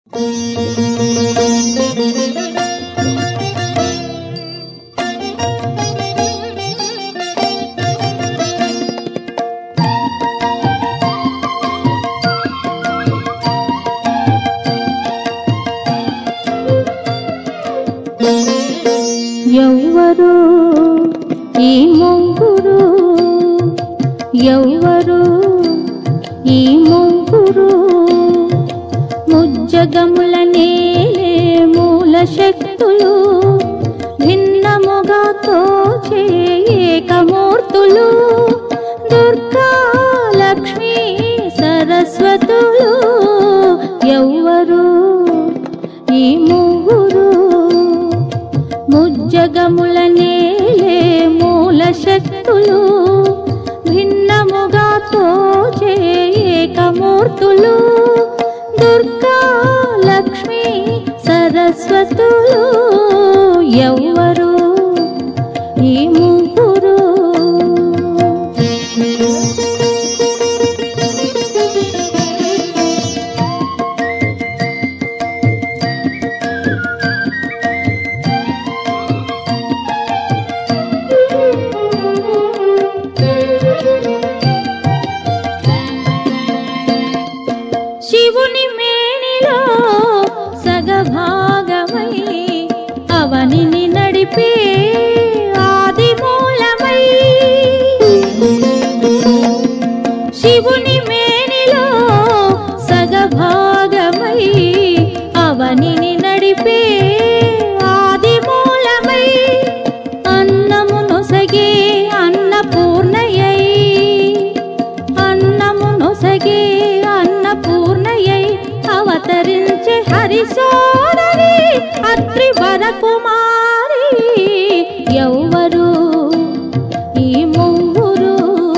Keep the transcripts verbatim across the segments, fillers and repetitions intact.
ఎవ్వరు ఈ ముగ్గురు, ఎవ్వరు ఈ ముగ్గురు, ముజ్జగముల నేలే మూల శక్తులు, భిన్నముగా తోచే ఏకమూర్తులు, దుర్గా లక్ష్మీ సరస్వతులు. ఎవ్వరు ఈ ముగ్గురు, ముజ్జగముల నేలే మూల శక్తులు, భిన్నముగా తోచే ఏకమూర్తులు, దుర్గా లక్ష్మీ సరస్వతులు. ఎవ్వరు ఈ ముగ్గురు? శివుని మేనిలో సగభాగమై అవనిని నడిపే ఆది మూలమై, శివుని మేనిలో సగభాగమై అవనిని నడిపే ఆది మూలమై, అన్నమును సగే అన్నపూర్ణయై, అన్నమును సగే అన్నపూర్ణయై అవతరించే హరి సోదరి అత్రి వరకుమారి. ఎవ్వరు ఈ ముగ్గురు?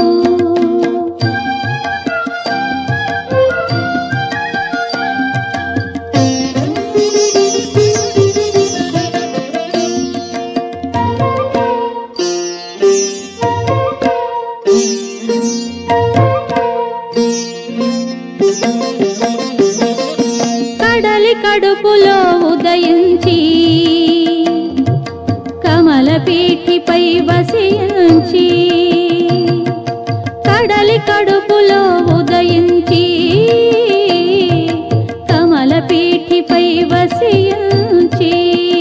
కడలి కడుపులో ఉదయించి కమల పీఠిపై వసించి, కడలి కడుపులో ఉదయించి కమల పీఠిపై వసించి,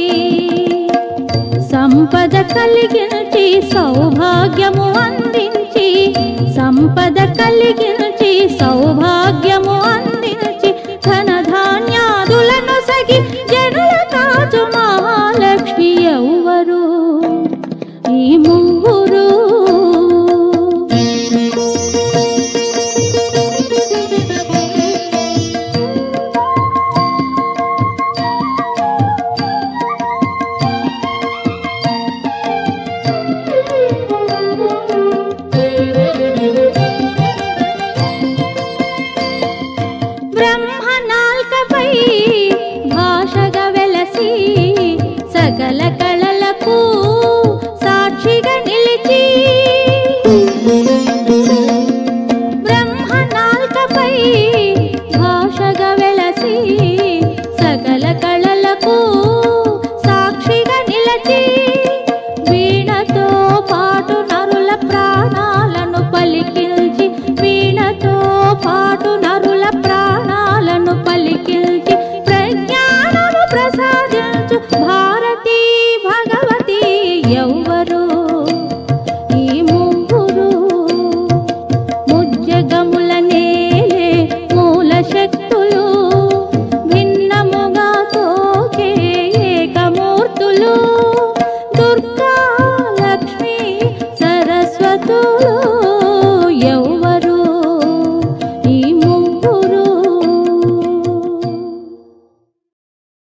సంపద కలిగించి సౌభాగ్యము అందించి, సంపద కలిగించి సౌభాగ్యము అందించి, ధనధాన్యాదులను సగి జనుల కాచు మహాలక్ష్మి. ఎవ్వరు ఈ ముగ్గురు? బ్రహ్మనాల్కపై భాషగా వెలసి సకల కళలకు సాక్షిగా నిలిచి, బ్రహ్మనాల్కపై భాషగా వెలసి సకల కళలకు సాక్షిగా నిలచి, వీణతో పాటు నరుల ప్రాణాలను పలికిల్చి, వీణతో పాటు నరుల ప్రాణాలను పలికిల్చి, ప్రజ్ఞానము ప్రసాదించు భారతీ భగవతి. ఎవ్వరు ఈ ముగ్గురు? ముజ్జగముల నేలే మూల శక్తులు, భిన్నముగా తోచే ఏకమూర్తులు, దుర్గా లక్ష్మీ సరస్వతులు.